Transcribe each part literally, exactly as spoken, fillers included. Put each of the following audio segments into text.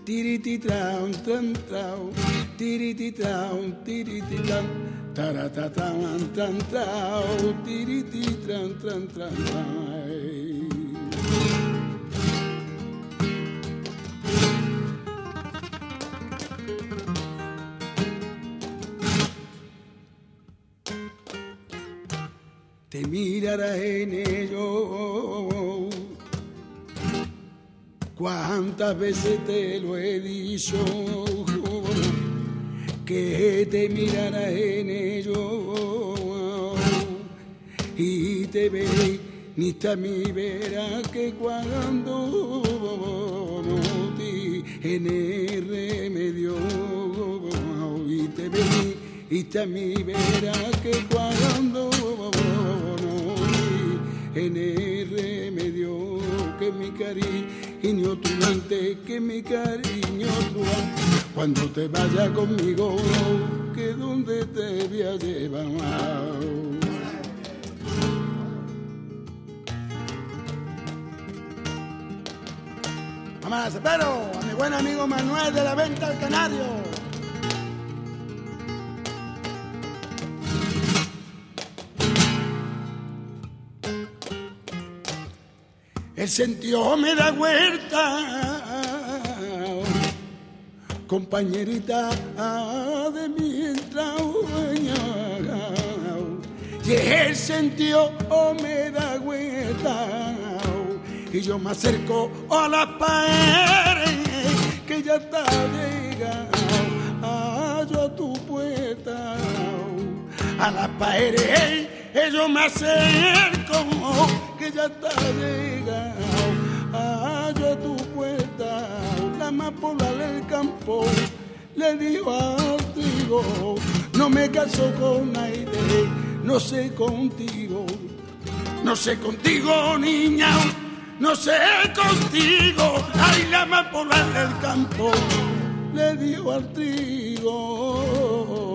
tiriti tran tran tran, tiriti tran tiriti tran, taratatan tran tran, tiriti tran tran tran tran. Te mirarás en ello, cuántas veces te lo he dicho, que te mirarás en ello, y te ve, ni a mí verás que cuando no tiene remedio, y te ve, y a mí verás que cuando en el remedio, que mi cariño tu mente, que mi cariño tu ante, cuando te vaya conmigo, que donde te voy a llevar. Vamos, espero a mi buen amigo Manuel de la Venta al Canario. El sentido me da vuelta, compañerita de mi entraña, y el sentido me da vuelta, y yo me acerco a la pared que ya está llegando yo a tu puerta, a la pared yo me acerco que ya está llegando a yo a tu puerta, la amapola del campo le dijo al trigo, no me caso con nadie, no sé contigo, no sé contigo niña, no sé contigo, ay la amapola del campo le dijo al trigo.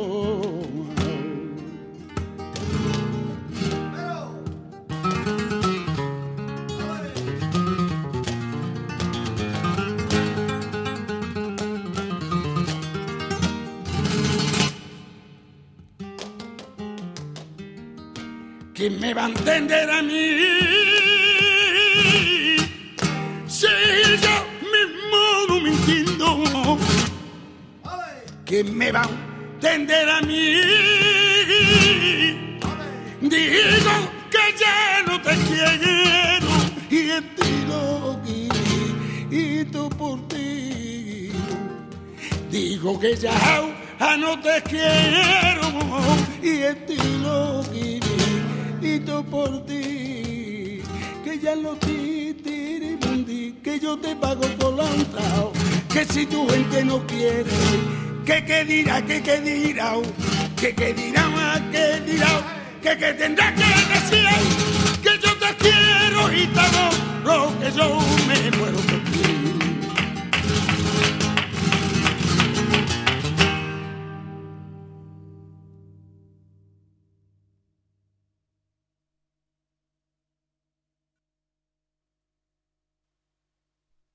¿Quién me va a entender a mí? Si yo mismo no me entiendo. ¿Quién me va a entender a mí? Digo que ya no te quiero y en ti lo quito por ti. Digo que ya no te quiero y en ti lo quito por ti, que ya no te tirimundi, que yo te pago por la entrada, que si tu gente no quiere, que que dirá, que que dirá, que que dirá, que dirá, que que tendrá que decir, que yo te quiero y te adoro, que yo me muero por ti.